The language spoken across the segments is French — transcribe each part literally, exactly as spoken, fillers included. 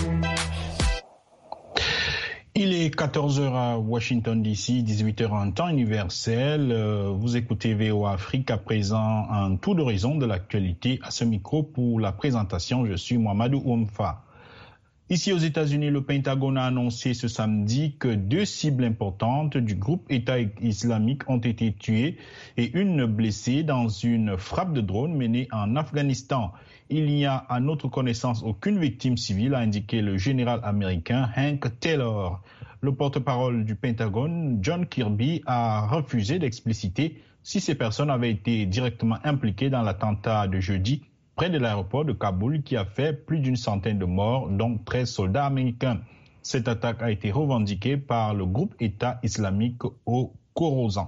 Il est quatorze heures à Washington D C, dix-huit heures en temps universel. Vous écoutez V O A Afrique, à présent un tour d'horizon de l'actualité. À ce micro pour la présentation, je suis Mohamedou Oumfa. Ici aux États-Unis, le Pentagone a annoncé ce samedi que deux cibles importantes du groupe État islamique ont été tuées et une blessée dans une frappe de drone menée en Afghanistan. Il n'y a à notre connaissance aucune victime civile, a indiqué le général américain Hank Taylor. Le porte-parole du Pentagone, John Kirby, a refusé d'expliciter si ces personnes avaient été directement impliquées dans l'attentat de jeudi près de l'aéroport de Kaboul qui a fait plus d'une centaine de morts, dont treize soldats américains. Cette attaque a été revendiquée par le groupe État islamique au Khorasan.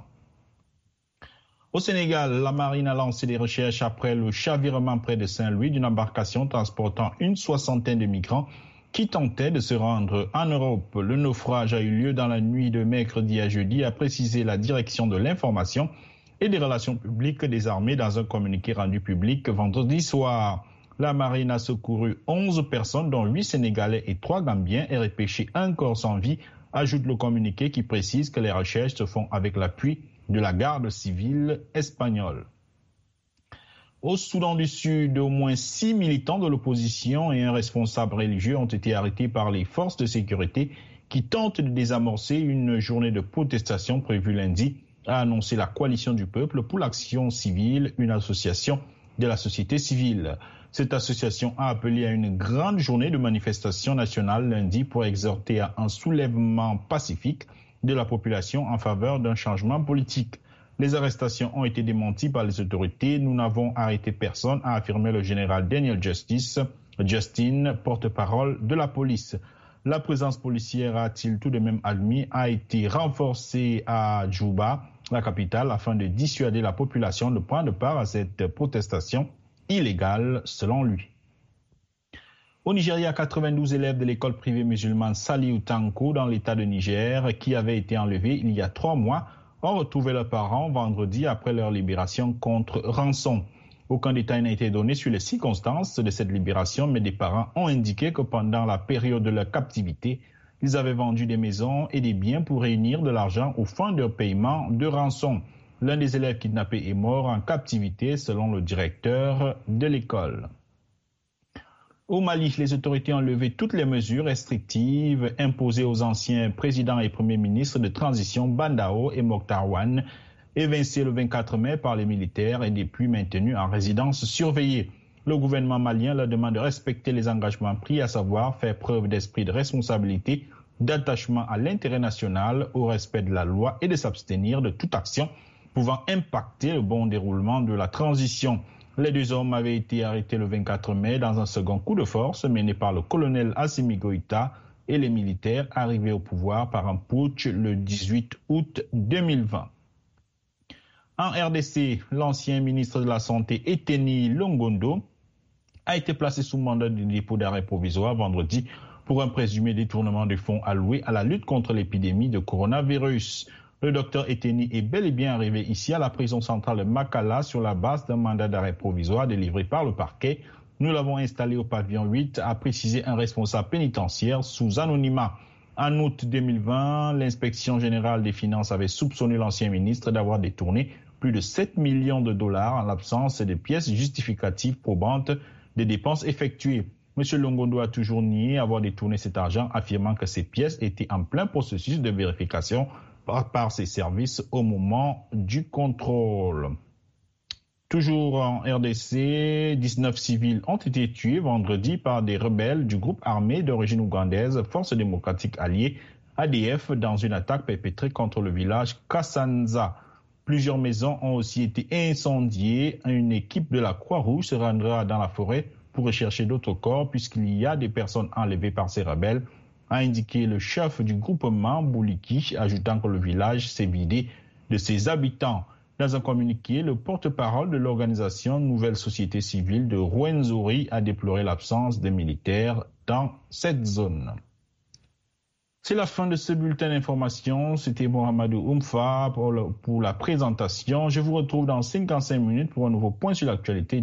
Au Sénégal, la marine a lancé des recherches après le chavirement près de Saint-Louis d'une embarcation transportant une soixantaine de migrants qui tentaient de se rendre en Europe. Le naufrage a eu lieu dans la nuit de mercredi à jeudi, a précisé la direction de l'information et des relations publiques des armées dans un communiqué rendu public vendredi soir. La marine a secouru onze personnes, dont huit Sénégalais et trois Gambiens, et repêché un corps sans vie, ajoute le communiqué qui précise que les recherches se font avec l'appui de la garde civile espagnole. Au Soudan du Sud, au moins six militants de l'opposition et un responsable religieux ont été arrêtés par les forces de sécurité qui tentent de désamorcer une journée de protestation prévue lundi, a annoncé la Coalition du Peuple pour l'Action Civile, une association de la société civile. Cette association a appelé à une grande journée de manifestation nationale lundi pour exhorter à un soulèvement pacifique de la population en faveur d'un changement politique. Les arrestations ont été démenties par les autorités. Nous n'avons arrêté personne, a affirmé le général Daniel Justice, Justin, porte-parole de la police. La présence policière, a-t-il tout de même admis, a été renforcée à Djouba, la capitale, afin de dissuader la population de prendre part à cette protestation illégale, selon lui. Au Nigeria, quatre-vingt-douze élèves de l'école privée musulmane Saliu Tanko dans l'état de Niger, qui avaient été enlevés il y a trois mois, ont retrouvé leurs parents vendredi après leur libération contre rançon. Aucun détail n'a été donné sur les circonstances de cette libération, mais des parents ont indiqué que pendant la période de leur captivité, ils avaient vendu des maisons et des biens pour réunir de l'argent au fonds de paiement de rançon. L'un des élèves kidnappés est mort en captivité, selon le directeur de l'école. Au Mali, les autorités ont levé toutes les mesures restrictives imposées aux anciens présidents et premiers ministres de transition Bandao et Mokhtar Wane, évincés le vingt-quatre mai par les militaires et depuis maintenus en résidence surveillée. Le gouvernement malien leur demande de respecter les engagements pris, à savoir faire preuve d'esprit de responsabilité, d'attachement à l'intérêt national, au respect de la loi et de s'abstenir de toute action pouvant impacter le bon déroulement de la transition. Les deux hommes avaient été arrêtés le vingt-quatre mai dans un second coup de force mené par le colonel Assimi Goïta et les militaires arrivés au pouvoir par un putsch le dix-huit août deux mille vingt. En R D C, l'ancien ministre de la Santé Eteni Longondo a été placé sous mandat de dépôt d'arrêt provisoire vendredi pour un présumé détournement de fonds alloués à la lutte contre l'épidémie de coronavirus. Le docteur Eteni est bel et bien arrivé ici à la prison centrale de Makala sur la base d'un mandat d'arrêt provisoire délivré par le parquet. Nous l'avons installé au pavillon huit, a précisé un responsable pénitentiaire sous anonymat. En août deux mille vingt, l'inspection générale des finances avait soupçonné l'ancien ministre d'avoir détourné plus de sept millions de dollars en l'absence de pièces justificatives probantes des dépenses effectuées. M. Longondo a toujours nié avoir détourné cet argent, affirmant que ces pièces étaient en plein processus de vérification par, par ses services au moment du contrôle. Toujours en R D C, dix-neuf civils ont été tués vendredi par des rebelles du groupe armé d'origine ougandaise Force démocratique alliée A D F dans une attaque perpétrée contre le village Kassanza. Plusieurs maisons ont aussi été incendiées. Une équipe de la Croix-Rouge se rendra dans la forêt pour rechercher d'autres corps puisqu'il y a des personnes enlevées par ces rebelles, a indiqué le chef du groupement Bouliki, ajoutant que le village s'est vidé de ses habitants. Dans un communiqué, le porte-parole de l'organisation Nouvelle Société Civile de Rwenzori a déploré l'absence des militaires dans cette zone. C'est la fin de ce bulletin d'information. C'était Mohamedou Oumfa pour, pour la présentation. Je vous retrouve dans cinquante-cinq minutes pour un nouveau point sur l'actualité.